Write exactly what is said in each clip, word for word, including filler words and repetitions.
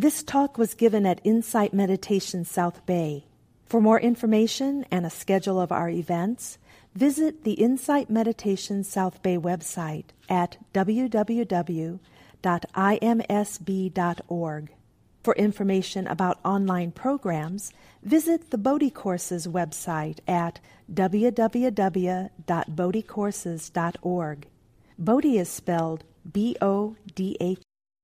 This talk was given at Insight Meditation South Bay. For more information and a schedule of our events, visit the Insight Meditation South Bay website at w w w dot i m s b dot org. For information about online programs, visit the Bodhi Courses website at w w w dot bodhi courses dot org. Bodhi is spelled B O D H.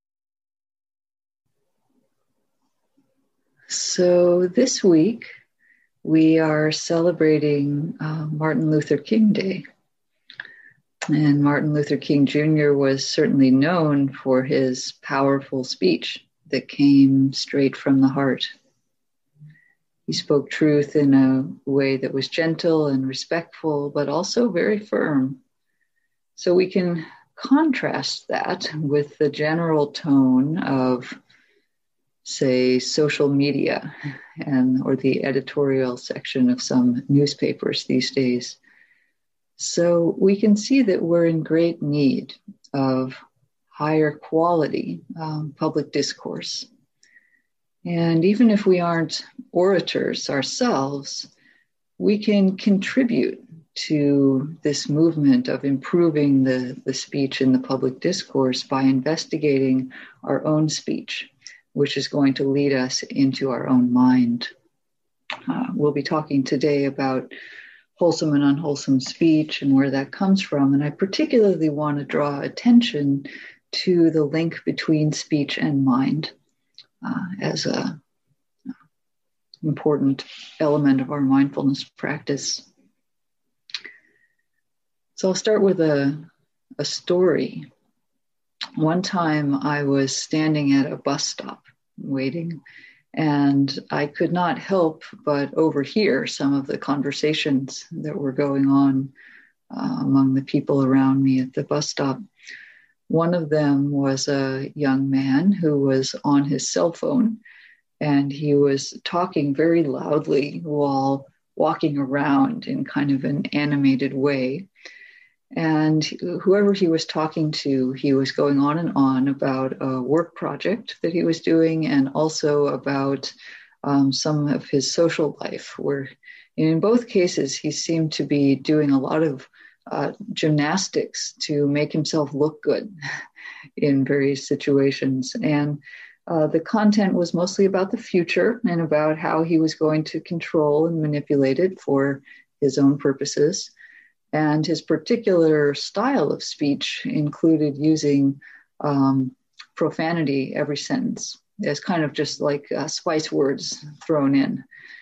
So this week, we are celebrating uh, Martin Luther King Day. And Martin Luther King Junior was certainly known for his powerful speech that came straight from the heart. He spoke truth in a way that was gentle and respectful, but also very firm. So we can contrast that with the general tone of, say, social media and or the editorial section of some newspapers these days. So we can see that we're in great need of higher quality um, public discourse. And even if we aren't orators ourselves, we can contribute to this movement of improving the, the speech in the public discourse by investigating our own speech, which is going to lead us into our own mind. Uh, we'll be talking today about wholesome and unwholesome speech and where that comes from. And I particularly want to draw attention to the link between speech and mind uh, as a important element of our mindfulness practice. So I'll start with a, a story. One time I was standing at a bus stop waiting, and I could not help but overhear some of the conversations that were going on uh, among the people around me at the bus stop. One of them was a young man who was on his cell phone, and he was talking very loudly while walking around in kind of an animated way. And whoever he was talking to, he was going on and on about a work project that he was doing and also about um, some of his social life, where in both cases, he seemed to be doing a lot of uh, gymnastics to make himself look good in various situations. And uh, the content was mostly about the future and about how he was going to control and manipulate it for his own purposes. And his particular style of speech included using um, profanity every sentence as kind of just like uh, spice words thrown in.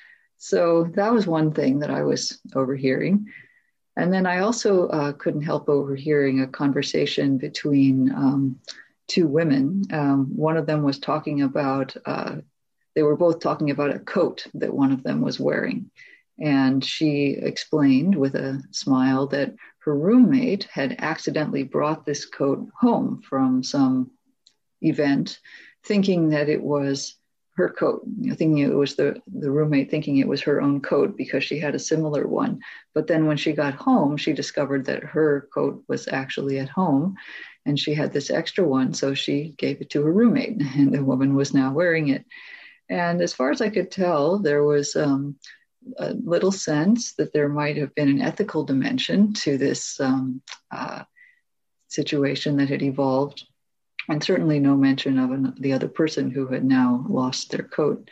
So that was one thing that I was overhearing. And then I also uh, couldn't help overhearing a conversation between um, two women. Um, one of them was talking about, uh, they were both talking about a coat that one of them was wearing. And she explained with a smile that her roommate had accidentally brought this coat home from some event, thinking that it was her coat, you know, thinking it was the, the roommate thinking it was her own coat because she had a similar one. But then when she got home, she discovered that her coat was actually at home and she had this extra one. So she gave it to her roommate and the woman was now wearing it. And as far as I could tell, there was um, a little sense that there might have been an ethical dimension to this um, uh, situation that had evolved, and certainly no mention of an, the other person who had now lost their coat.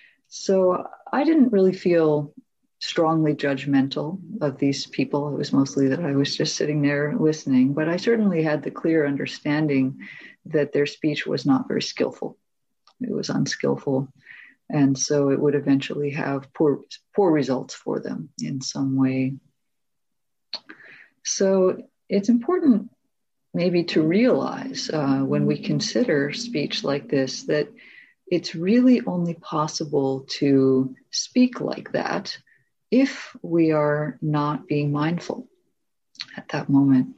So I didn't really feel strongly judgmental of these people. It was mostly that I was just sitting there listening, but I certainly had the clear understanding that their speech was not very skillful. It was unskillful. And so it would eventually have poor, poor results for them in some way. So it's important maybe to realize uh, when we consider speech like this, that it's really only possible to speak like that if we are not being mindful at that moment.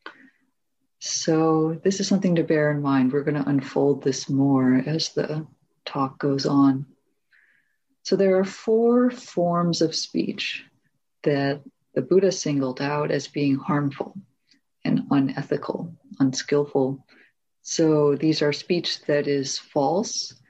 So this is something to bear in mind. We're going to unfold this more as the talk goes on. So there are four forms of speech that the Buddha singled out as being harmful and unethical, unskillful. So these are speech that is false,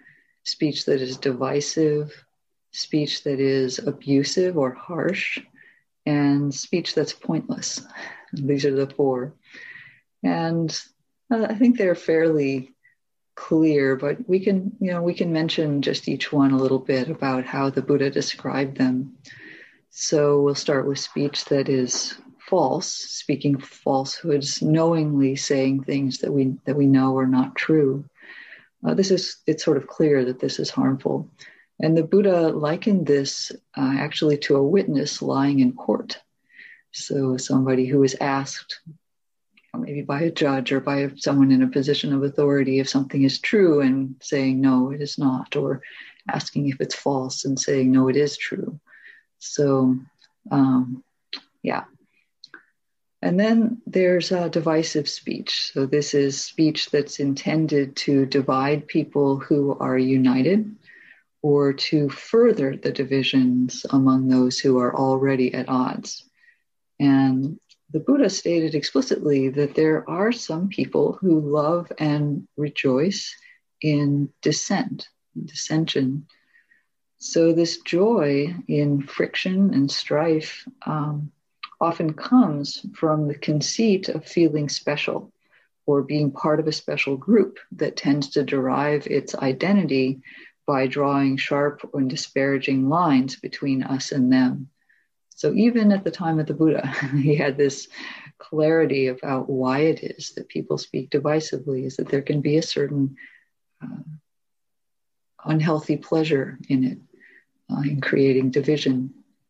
speech that is divisive, speech that is abusive or harsh, and speech that's pointless. These are the four. And uh, I think they're fairly clear, but we can, you know, we can mention just each one a little bit about how the Buddha described them. So we'll start with speech that is false, speaking falsehoods, knowingly saying things that we that we know are not true. Uh, this is, it's sort of clear that this is harmful. And the Buddha likened this uh, actually to a witness lying in court. So somebody who is asked, maybe by a judge or by someone in a position of authority, if something is true and saying, no, it is not, or asking if it's false and saying, no, it is true. So, um, yeah. And then there's uh, divisive speech. So this is speech that's intended to divide people who are united or to further the divisions among those who are already at odds. And the Buddha stated explicitly that there are some people who love and rejoice in dissent, dissension. So this joy in friction and strife um, often comes from the conceit of feeling special or being part of a special group that tends to derive its identity by drawing sharp and disparaging lines between us and them. So even at the time of the Buddha, he had this clarity about why it is that people speak divisively, is that there can be a certain uh, unhealthy pleasure in it, uh, in creating division.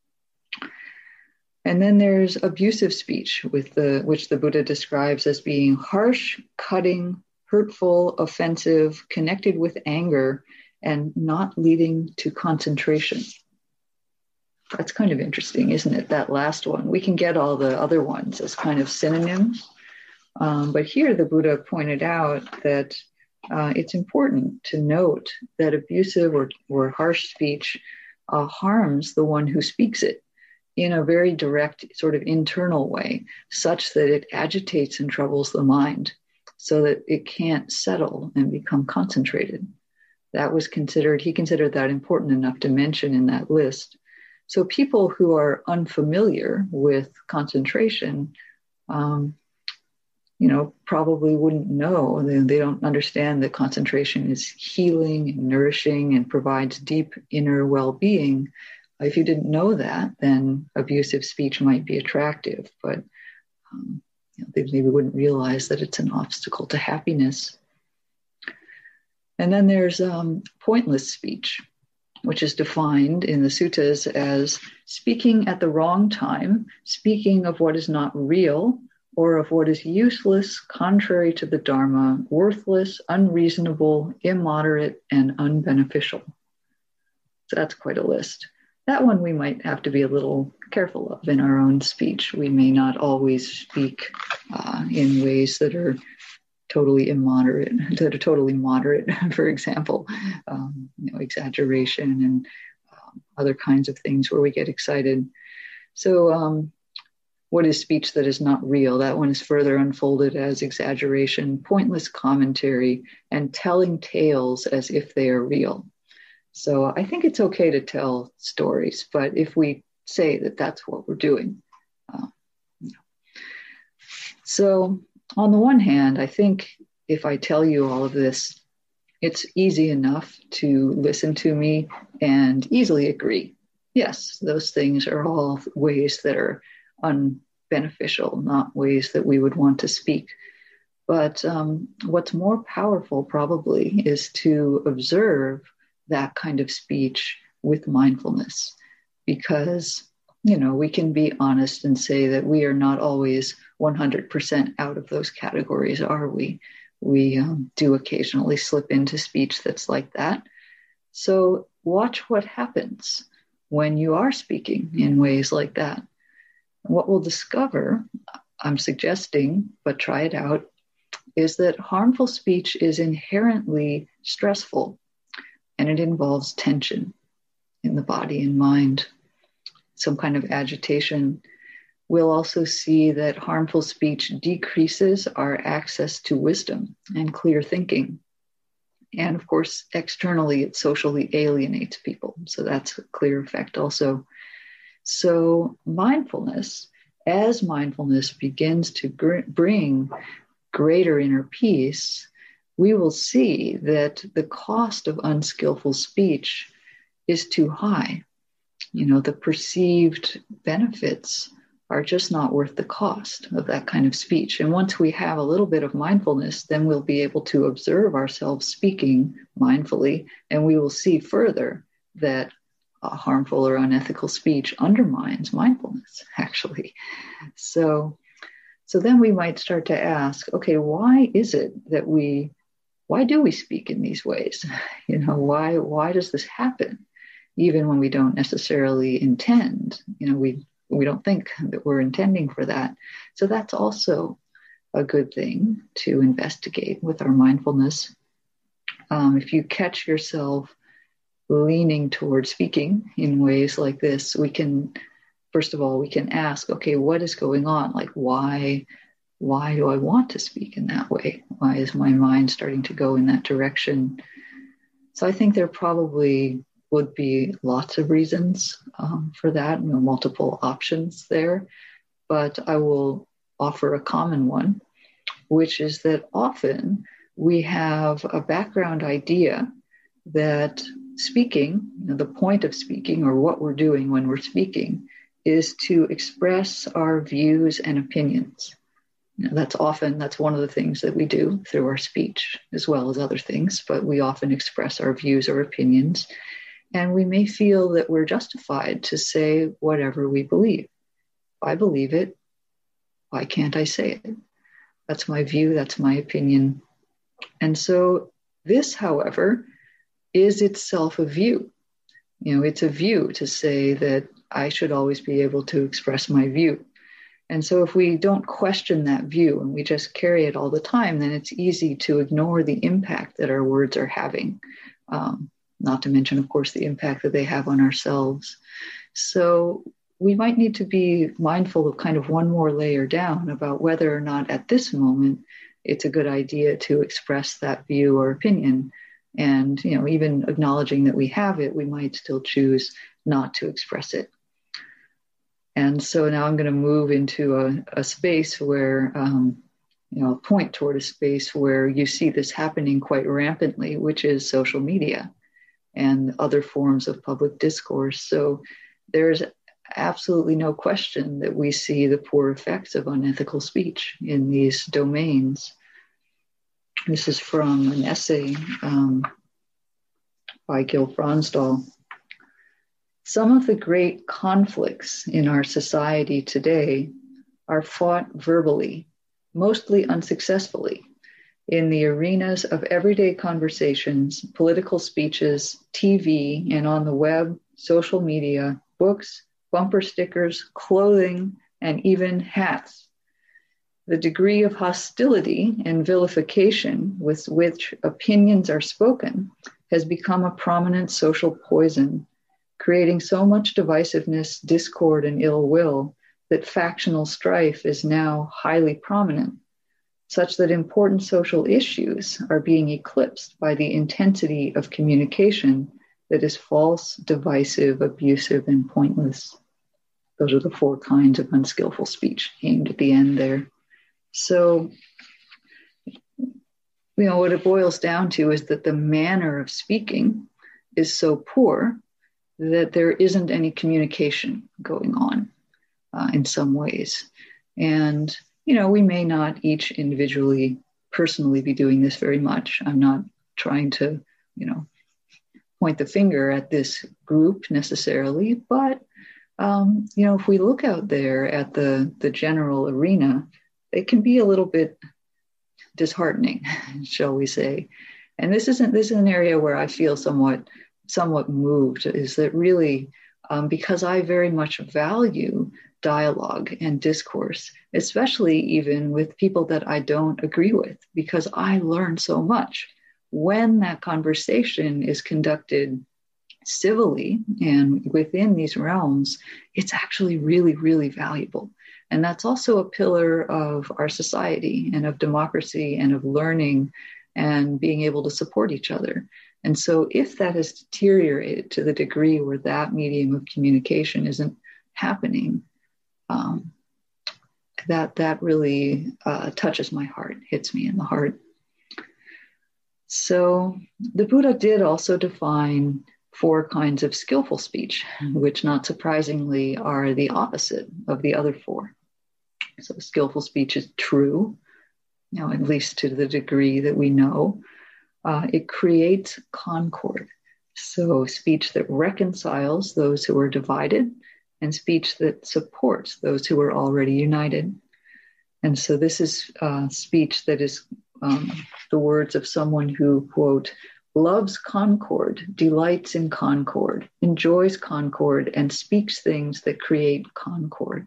And then there's abusive speech, with the which the Buddha describes as being harsh, cutting, hurtful, offensive, connected with anger, and not leading to concentration. That's kind of interesting, isn't it? That last one. We can get all the other ones as kind of synonyms. Um, but here the Buddha pointed out that uh, it's important to note that abusive or, or harsh speech uh, harms the one who speaks it in a very direct sort of internal way, such that it agitates and troubles the mind so that it can't settle and become concentrated. That was considered, he considered that important enough to mention in that list. So people who are unfamiliar with concentration, um, you know, probably wouldn't know. They, they don't understand that concentration is healing and nourishing and provides deep inner well-being. If you didn't know that, then abusive speech might be attractive, but um, you know, they maybe wouldn't realize that it's an obstacle to happiness. And then there's um, pointless speech, which is defined in the suttas as speaking at the wrong time, speaking of what is not real, or of what is useless, contrary to the Dharma, worthless, unreasonable, immoderate, and unbeneficial. So that's quite a list. That one we might have to be a little careful of in our own speech. We may not always speak uh, in ways that are totally immoderate, that are totally moderate, for example, um, you know, exaggeration and um, other kinds of things where we get excited. So um, what is speech that is not real? That one is further unfolded as exaggeration, pointless commentary, and telling tales as if they are real. So I think it's okay to tell stories, but if we say that that's what we're doing. Uh, you know. So on the one hand, I think if I tell you all of this, it's easy enough to listen to me and easily agree. Yes, those things are all ways that are unbeneficial, not ways that we would want to speak. But um, what's more powerful probably is to observe that kind of speech with mindfulness, because, you know, we can be honest and say that we are not always one hundred percent out of those categories, are we? We um, do occasionally slip into speech that's like that. So watch what happens when you are speaking in ways like that. What we'll discover, I'm suggesting, but try it out, is that harmful speech is inherently stressful, and it involves tension in the body and mind, some kind of agitation. We'll also see that harmful speech decreases our access to wisdom and clear thinking. And of course, externally, it socially alienates people. So that's a clear effect also. So mindfulness, as mindfulness begins to gr- bring greater inner peace, we will see that the cost of unskillful speech is too high. You know, the perceived benefits are just not worth the cost of that kind of speech. And once we have a little bit of mindfulness, then we'll be able to observe ourselves speaking mindfully, and we will see further that uh, harmful or unethical speech undermines mindfulness, actually. So, so then we might start to ask, okay, why is it that we, why do we speak in these ways? You know, why, why does this happen? Even when we don't necessarily intend, you know, we we don't think that we're intending for that. So that's also a good thing to investigate with our mindfulness. Um, if you catch yourself leaning towards speaking in ways like this, we can, first of all, we can ask, okay, what is going on? Like, why, why do I want to speak in that way? Why is my mind starting to go in that direction? So I think there probably would be lots of reasons um, for that, you know, multiple options there. But I will offer a common one, which is that often we have a background idea that speaking, you know, the point of speaking or what we're doing when we're speaking is to express our views and opinions. You know, that's often, that's one of the things that we do through our speech as well as other things, but we often express our views or opinions. And we may feel that we're justified to say whatever we believe. If I believe it, why can't I say it? That's my view, that's my opinion. And so this, however, is itself a view. You know, it's a view to say that I should always be able to express my view. And so if we don't question that view and we just carry it all the time, then it's easy to ignore the impact that our words are having. Um, Not to mention, of course, the impact that they have on ourselves. So we might need to be mindful of kind of one more layer down about whether or not at this moment it's a good idea to express that view or opinion. And, you know, even acknowledging that we have it, we might still choose not to express it. And so now I'm going to move into a, a space where, um, you know, point toward a space where you see this happening quite rampantly, which is social media and other forms of public discourse. So there's absolutely no question that we see the poor effects of unethical speech in these domains. This is from an essay um, by Gil Fronsdal. Some of the great conflicts in our society today are fought verbally, mostly unsuccessfully, in the arenas of everyday conversations, political speeches, T V, and on the web, social media, books, bumper stickers, clothing, and even hats. The degree of hostility and vilification with which opinions are spoken has become a prominent social poison, creating so much divisiveness, discord, and ill will that factional strife is now highly prominent, such that important social issues are being eclipsed by the intensity of communication that is false, divisive, abusive, and pointless. Those are the four kinds of unskillful speech aimed at the end there. So, you know, what it boils down to is that the manner of speaking is so poor that there isn't any communication going on uh, in some ways. And, you know, we may not each individually, personally be doing this very much. I'm not trying to, you know, point the finger at this group necessarily, but, um, you know, if we look out there at the, the general arena, it can be a little bit disheartening, shall we say. And this isn't, this is an area where I feel somewhat, somewhat moved, is that really, um, because I very much value dialogue and discourse, especially even with people that I don't agree with, because I learn so much when that conversation is conducted civilly and within these realms. It's actually really, really valuable. And that's also a pillar of our society and of democracy and of learning and being able to support each other. And so if that has deteriorated to the degree where that medium of communication isn't happening, um, that that really uh, touches my heart, hits me in the heart. So the Buddha did also define four kinds of skillful speech, which not surprisingly are the opposite of the other four. So skillful speech is true, you know, at least to the degree that we know. Uh, it creates concord. So speech that reconciles those who are divided, and speech that supports those who are already united. And so this is uh, speech that is um, the words of someone who, quote, loves concord, delights in concord, enjoys concord, and speaks things that create concord.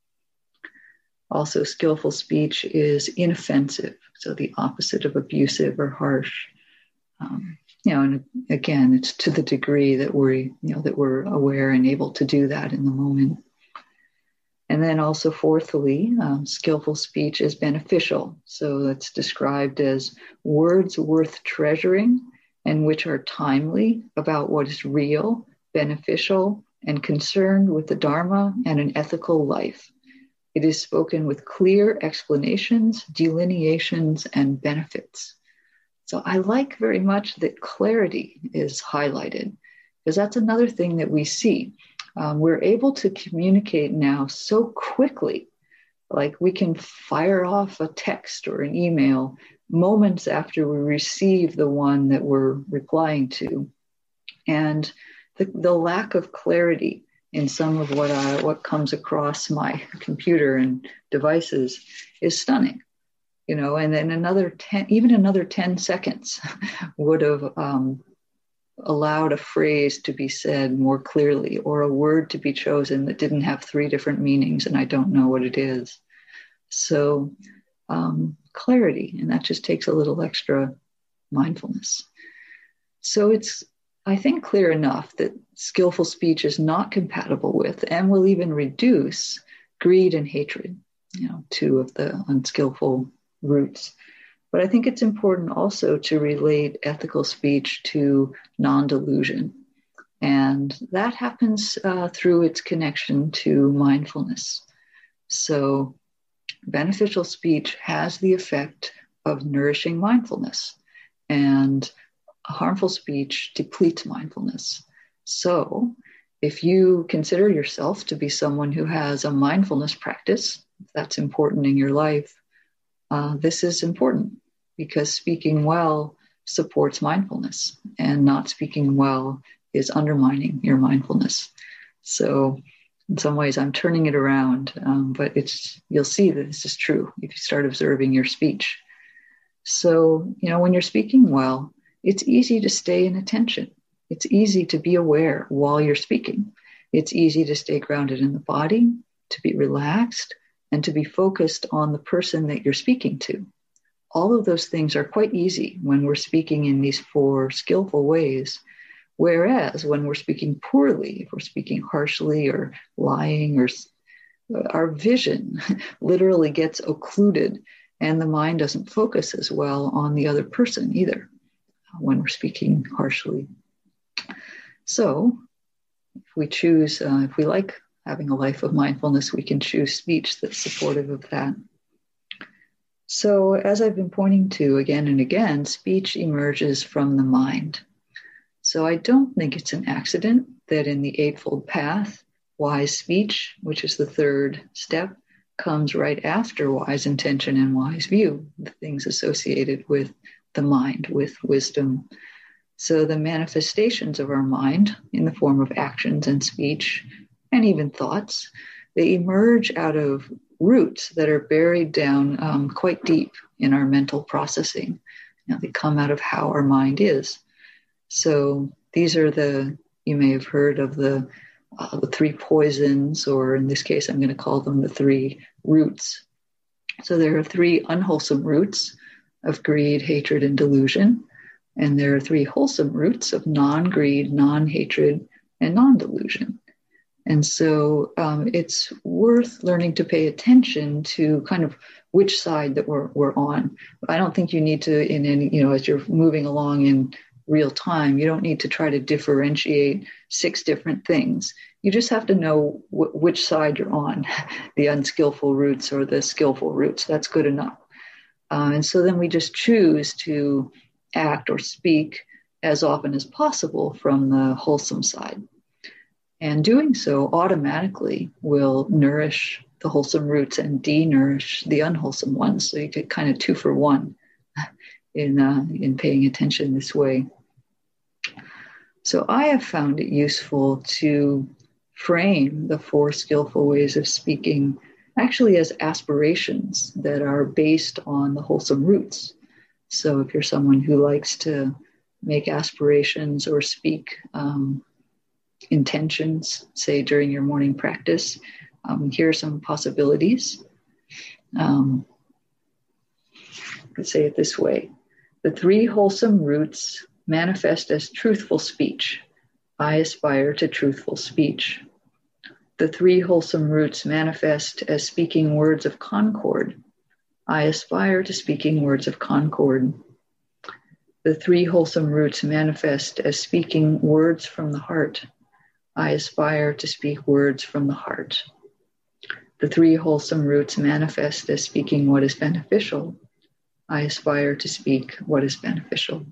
Also, skillful speech is inoffensive, so the opposite of abusive or harsh. Um, you know, and again, it's to the degree that we're, you know, that we're aware and able to do that in the moment. And then also, fourthly, um, skillful speech is beneficial. So it's described as words worth treasuring and which are timely about what is real, beneficial, and concerned with the Dharma and an ethical life. It is spoken with clear explanations, delineations, and benefits. So I like very much that clarity is highlighted, because that's another thing that we see. Um, we're able to communicate now so quickly, like we can fire off a text or an email moments after we receive the one that we're replying to. And the, the lack of clarity in some of what I, what comes across my computer and devices is stunning. You know, and then another ten, even another ten seconds would have um, allowed a phrase to be said more clearly, or a word to be chosen that didn't have three different meanings and I don't know what it is. So um, clarity, and that just takes a little extra mindfulness. So it's, I think, clear enough that skillful speech is not compatible with and will even reduce greed and hatred, you know, two of the unskillful roots. But I think it's important also to relate ethical speech to non-delusion. And that happens uh, through its connection to mindfulness. So beneficial speech has the effect of nourishing mindfulness, and harmful speech depletes mindfulness. So if you consider yourself to be someone who has a mindfulness practice, if that's important in your life, Uh, this is important, because speaking well supports mindfulness, and not speaking well is undermining your mindfulness. So in some ways I'm turning it around, um, but it's, you'll see that this is true if you start observing your speech. So, you know, when you're speaking well, it's easy to stay in attention. It's easy to be aware while you're speaking. It's easy to stay grounded in the body, to be relaxed, and to be focused on the person that you're speaking to. All of those things are quite easy when we're speaking in these four skillful ways, whereas when we're speaking poorly, if we're speaking harshly or lying, or our vision literally gets occluded, and the mind doesn't focus as well on the other person either when we're speaking harshly. So if we choose, uh, if we like having a life of mindfulness, we can choose speech that's supportive of that. So as I've been pointing to again and again, speech emerges from the mind. So I don't think it's an accident that in the Eightfold Path, wise speech, which is the third step, comes right after wise intention and wise view, the things associated with the mind, with wisdom. So the manifestations of our mind in the form of actions and speech, and even thoughts, they emerge out of roots that are buried down um, quite deep in our mental processing. You know, they come out of how our mind is. So these are the, you may have heard of the, uh, the three poisons, or in this case, I'm going to call them the three roots. So there are three unwholesome roots of greed, hatred, and delusion. And there are three wholesome roots of non-greed, non-hatred, and non-delusion. And so um, it's worth learning to pay attention to kind of which side that we're, we're on. I don't think you need to, in any, you know, as you're moving along in real time, you don't need to try to differentiate six different things. You just have to know w- which side you're on, the unskillful roots or the skillful roots. That's good enough. Uh, and so then we just choose to act or speak as often as possible from the wholesome side. And doing so automatically will nourish the wholesome roots and de-nourish the unwholesome ones. So you get kind of two for one in uh, in paying attention this way. So I have found it useful to frame the four skillful ways of speaking actually as aspirations that are based on the wholesome roots. So if you're someone who likes to make aspirations or speak um, intentions, say during your morning practice, um, here are some possibilities. Um, let's say it this way. The three wholesome roots manifest as truthful speech. I aspire to truthful speech. The three wholesome roots manifest as speaking words of concord. I aspire to speaking words of concord. The three wholesome roots manifest as speaking words from the heart. I aspire to speak words from the heart. The three wholesome roots manifest as speaking what is beneficial. I aspire to speak what is beneficial.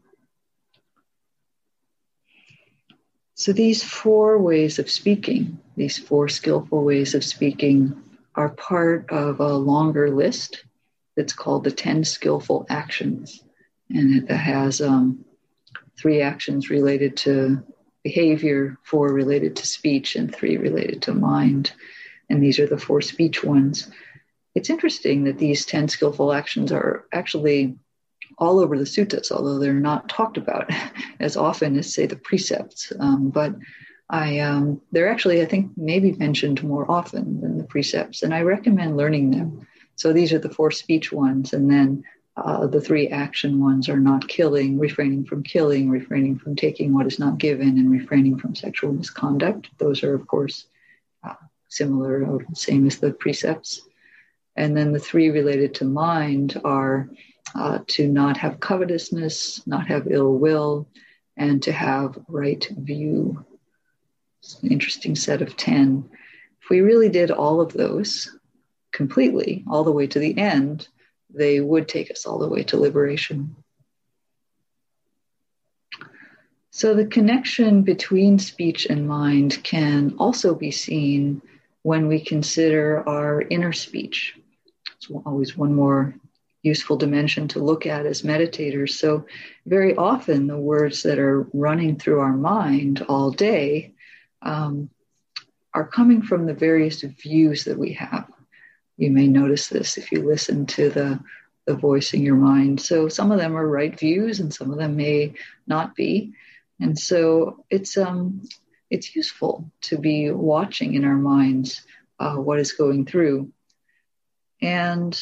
So these four ways of speaking, these four skillful ways of speaking, are part of a longer list that's called the ten skillful actions. And it has um, three actions related to behavior, four related to speech, and three related to mind. And these are the four speech ones. It's interesting that these ten skillful actions are actually all over the suttas, although they're not talked about as often as, say, the precepts. Um, but I, um, they're actually, I think, maybe mentioned more often than the precepts, and I recommend learning them. So these are the four speech ones, and then uh, the three action ones are not killing, refraining from killing, refraining from taking what is not given, and refraining from sexual misconduct. Those are, of course, uh, similar or same as the precepts. And then the three related to mind are uh, to not have covetousness, not have ill will, and to have right view. It's an interesting set of ten. If we really did all of those completely, all the way to the end, they would take us all the way to liberation. So the connection between speech and mind can also be seen when we consider our inner speech. It's always one more useful dimension to look at as meditators. So very often the words that are running through our mind all day um, are coming from the various views that we have. You may notice this if you listen to the, the voice in your mind. So some of them are right views and some of them may not be. And so it's um it's useful to be watching in our minds uh, what is going through. And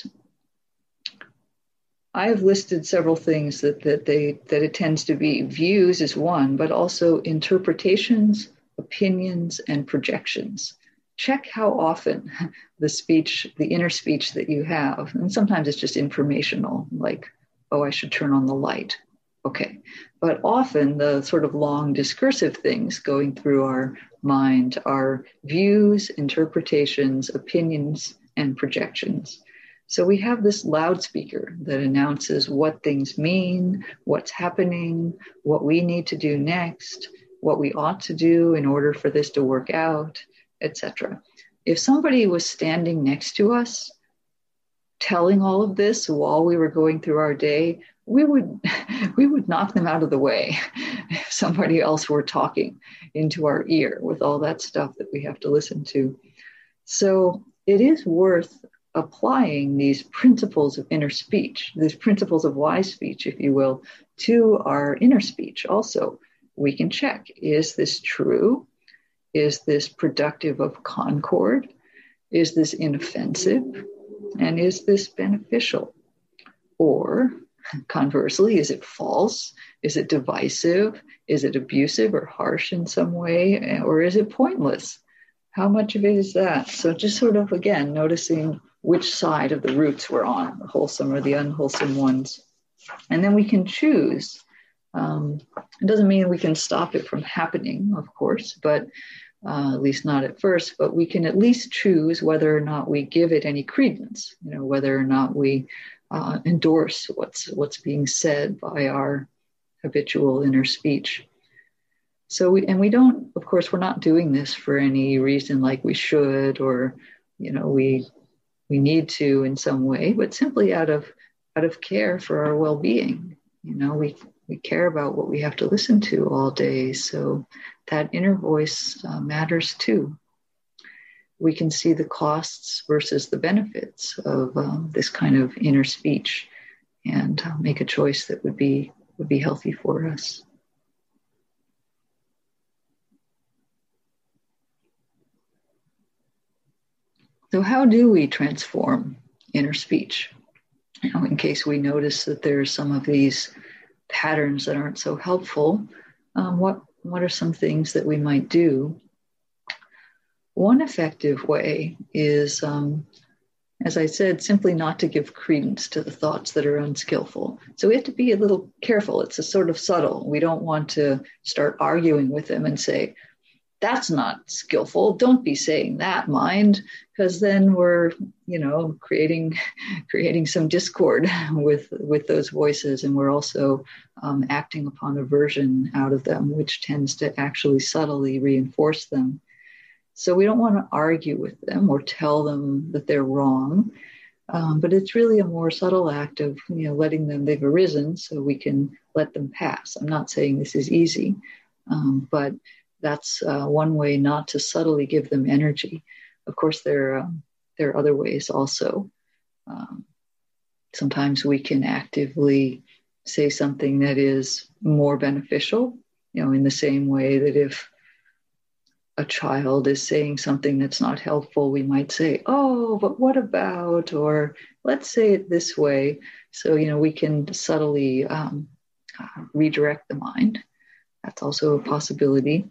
I've listed several things that, that they that it tends to be. Views is one, but also interpretations, opinions, and projections. Check how often the speech, the inner speech that you have, and sometimes it's just informational, like, oh, I should turn on the light. Okay. But often the sort of long discursive things going through our mind are views, interpretations, opinions, and projections. So we have this loudspeaker that announces what things mean, what's happening, what we need to do next, what we ought to do in order for this to work out, et cetera. If somebody was standing next to us telling all of this while we were going through our day, we would we would knock them out of the way if somebody else were talking into our ear with all that stuff that we have to listen to. So it is worth applying these principles of inner speech, these principles of wise speech, if you will, to our inner speech also. We can check, is this true? Is this productive of concord? Is this inoffensive? And is this beneficial? Or conversely, is it false? Is it divisive? Is it abusive or harsh in some way? Or is it pointless? How much of it is that? So just sort of, again, noticing which side of the roots we're on, the wholesome or the unwholesome ones. And then we can choose. Um, it doesn't mean we can stop it from happening, of course, but uh, at least not at first, but we can at least choose whether or not we give it any credence, you know, whether or not we uh, endorse what's, what's being said by our habitual inner speech. So we, and we don't, of course, we're not doing this for any reason like we should, or, you know, we, we need to in some way, but simply out of, out of care for our well-being. You know, we, we care about what we have to listen to all day. So that inner voice uh, matters too. We can see the costs versus the benefits of um, this kind of inner speech, and uh, make a choice that would be, would be healthy for us. So how do we transform inner speech? You know, in case we notice that there's some of these patterns that aren't so helpful, um, what, what are some things that we might do? One effective way is, um, as I said, simply not to give credence to the thoughts that are unskillful. So we have to be a little careful. It's a sort of subtle. We don't want to start arguing with them and say, that's not skillful. Don't be saying that, mind, because then we're, you know, creating creating some discord with with those voices, and we're also um, acting upon aversion out of them, which tends to actually subtly reinforce them. So we don't want to argue with them or tell them that they're wrong, um, but it's really a more subtle act of, you know, letting them, they've arisen, so we can let them pass. I'm not saying this is easy, um, but that's uh, one way not to subtly give them energy. Of course, there, um, there are other ways also. Um, sometimes we can actively say something that is more beneficial, you know, in the same way that if a child is saying something that's not helpful, we might say, oh, but what about, or let's say it this way. So, you know, we can subtly um, uh, redirect the mind. That's also a possibility.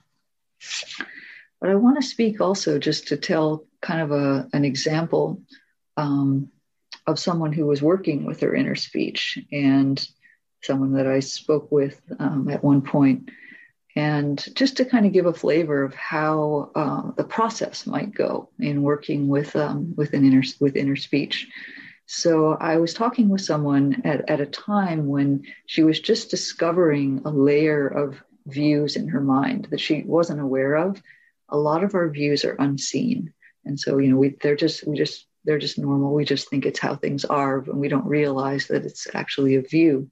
But I want to speak also just to tell kind of a, an example um, of someone who was working with her inner speech, and someone that I spoke with um, at one point, and just to kind of give a flavor of how uh, the process might go in working with um, with an inner with inner speech. So I was talking with someone at, at a time when she was just discovering a layer of views in her mind that she wasn't aware of. A lot of our views are unseen, and so, you know, we they're just we just they're just normal. We just think it's how things are, and we don't realize that it's actually a view.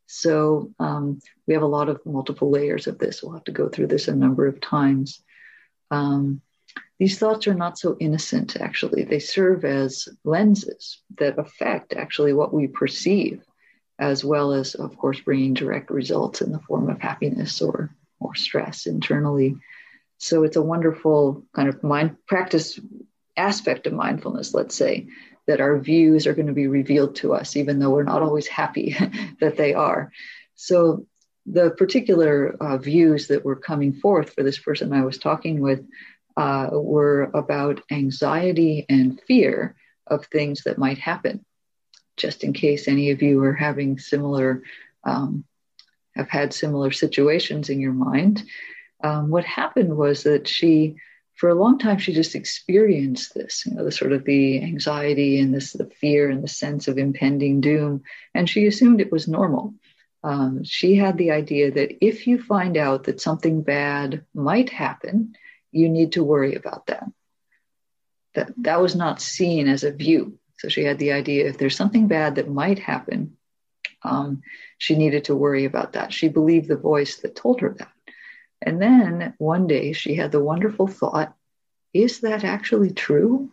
So um, we have a lot of multiple layers of this. We'll have to go through this a number of times. Um, these thoughts are not so innocent, actually. They serve as lenses that affect actually what we perceive, as well as, of course, bringing direct results in the form of happiness or, or stress internally. So it's a wonderful kind of mind practice aspect of mindfulness, let's say, that our views are going to be revealed to us, even though we're not always happy that they are. So the particular uh, views that were coming forth for this person I was talking with uh, were about anxiety and fear of things that might happen. Just in case any of you are having similar, um, have had similar situations in your mind. Um, what happened was that she, for a long time, she just experienced this, you know, the sort of the anxiety and this, the fear and the sense of impending doom. And she assumed it was normal. Um, she had the idea that if you find out that something bad might happen, you need to worry about that. That, that was not seen as a view. So she had the idea if there's something bad that might happen, um, she needed to worry about that. She believed the voice that told her that. And then one day she had the wonderful thought, is that actually true?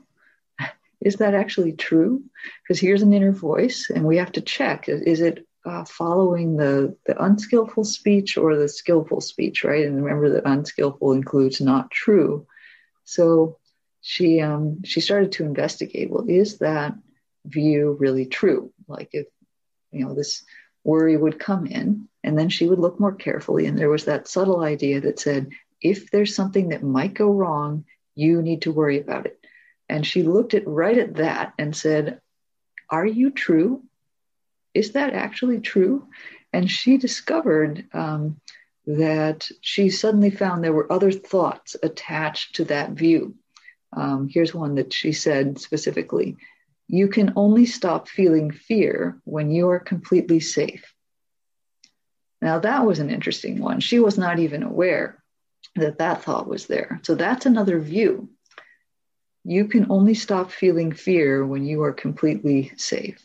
Is that actually true? Because here's an inner voice and we have to check, is it uh, following the, the unskillful speech or the skillful speech, right? And remember that unskillful includes not true. So she um, she started to investigate, well, is that view really true? Like if, you know, this worry would come in, and then she would look more carefully, and there was that subtle idea that said, if there's something that might go wrong, you need to worry about it. And she looked at right at that and said, "Are you true? Is that actually true?" And she discovered um, that she suddenly found there were other thoughts attached to that view. Um, here's one that she said specifically: "You can only stop feeling fear when you are completely safe." Now, that was an interesting one. She was not even aware that that thought was there. So that's another view. You can only stop feeling fear when you are completely safe.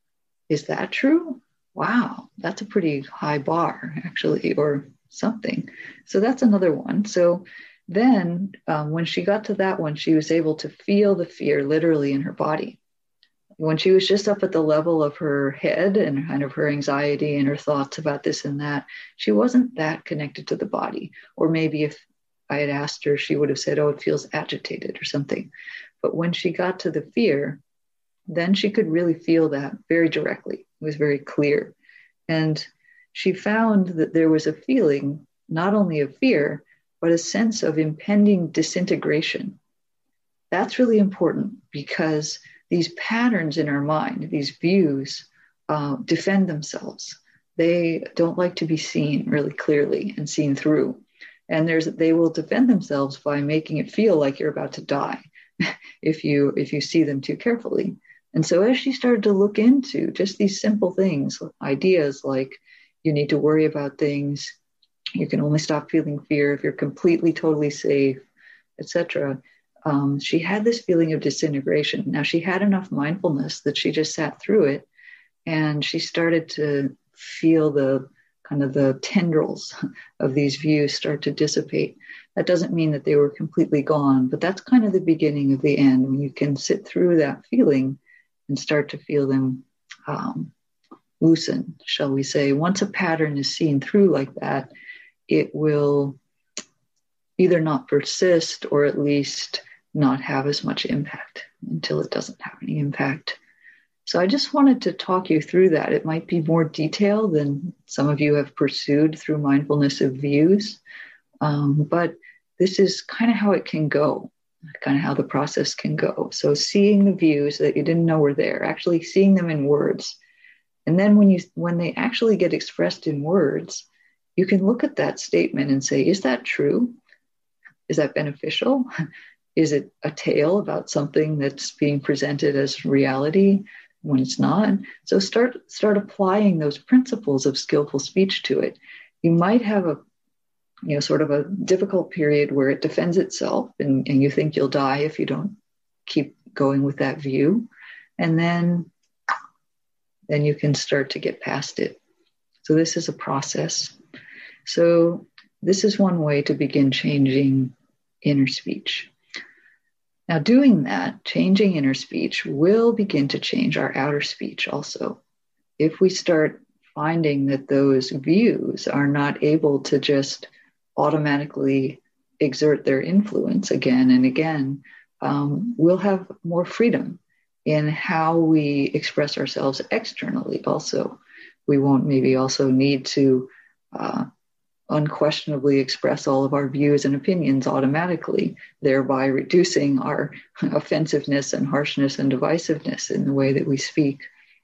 Is that true? Wow, that's a pretty high bar, actually, or something. So that's another one. So then um, when she got to that one, she was able to feel the fear literally in her body. When she was just up at the level of her head and kind of her anxiety and her thoughts about this and that, she wasn't that connected to the body. Or maybe if I had asked her, she would have said, "Oh, it feels agitated," or something. But when she got to the fear, then she could really feel that very directly. It was very clear. And she found that there was a feeling, not only of fear, but a sense of impending disintegration. That's really important because these patterns in our mind, these views, uh, defend themselves. They don't like to be seen really clearly and seen through. And there's they will defend themselves by making it feel like you're about to die if you if you see them too carefully. And so as she started to look into just these simple things, ideas like you need to worry about things, you can only stop feeling fear if you're completely, totally safe, et cetera, um, she had this feeling of disintegration. Now, she had enough mindfulness that she just sat through it, and she started to feel the kind of the tendrils of these views start to dissipate. That doesn't mean that they were completely gone, but that's kind of the beginning of the end, when you can sit through that feeling and start to feel them um, loosen, shall we say. Once a pattern is seen through like that, it will either not persist or at least not have as much impact until it doesn't have any impact. So I just wanted to talk you through that. It might be more detailed than some of you have pursued through mindfulness of views, um, but this is kind of how it can go, kind of how the process can go. So seeing the views that you didn't know were there, actually seeing them in words. And then when you when they actually get expressed in words, you can look at that statement and say, is that true? Is that beneficial? Is it a tale about something that's being presented as reality when it's not? So start start applying those principles of skillful speech to it. You might have a you know, sort of a difficult period where it defends itself and, and you think you'll die if you don't keep going with that view. And then, then you can start to get past it. So this is a process. So this is one way to begin changing inner speech. Now, doing that, changing inner speech, will begin to change our outer speech also. If we start finding that those views are not able to just automatically exert their influence again and again, um, we'll have more freedom in how we express ourselves externally also. We won't maybe also need to uh, unquestionably express all of our views and opinions automatically, thereby reducing our offensiveness and harshness and divisiveness in the way that we speak.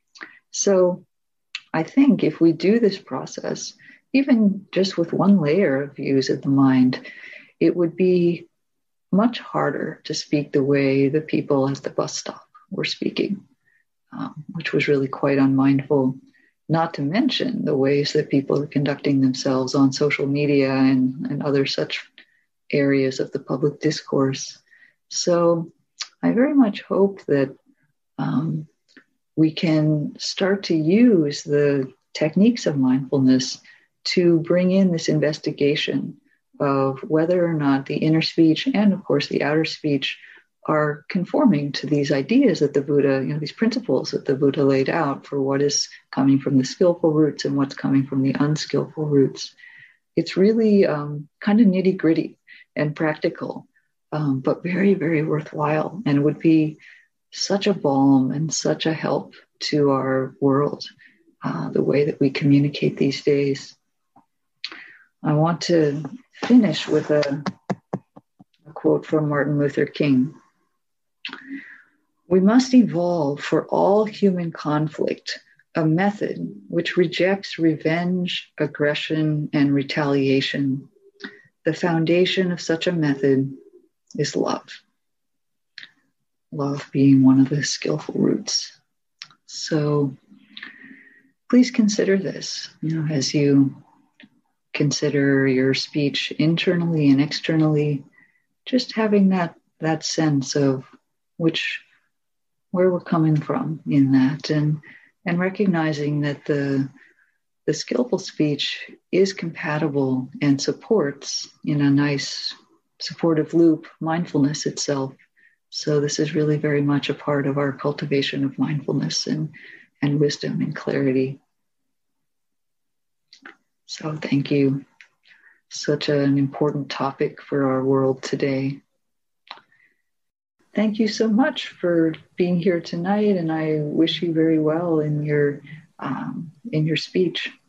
So I think if we do this process, even just with one layer of views of the mind, it would be much harder to speak the way the people at the bus stop were speaking, um, which was really quite unmindful, not to mention the ways that people are conducting themselves on social media and, and other such areas of the public discourse. So I very much hope that um, we can start to use the techniques of mindfulness to bring in this investigation of whether or not the inner speech and, of course, the outer speech are conforming to these ideas that the Buddha, you know, these principles that the Buddha laid out for what is coming from the skillful roots and what's coming from the unskillful roots. It's really um, kind of nitty gritty and practical, um, but very, very worthwhile, and would be such a balm and such a help to our world, uh, the way that we communicate these days. I want to finish with a, a quote from Martin Luther King. We must evolve for all human conflict a method which rejects revenge, aggression, and retaliation. The foundation of such a method is love. Love being one of the skillful roots. So please consider this, you know, as you consider your speech internally and externally, just having that that sense of which where we're coming from in that, and and recognizing that the the skillful speech is compatible and supports in a nice supportive loop mindfulness itself. So this is really very much a part of our cultivation of mindfulness and, and wisdom and clarity. So thank you. Such an important topic for our world today. Thank you so much for being here tonight, and I wish you very well in your um, in your speech.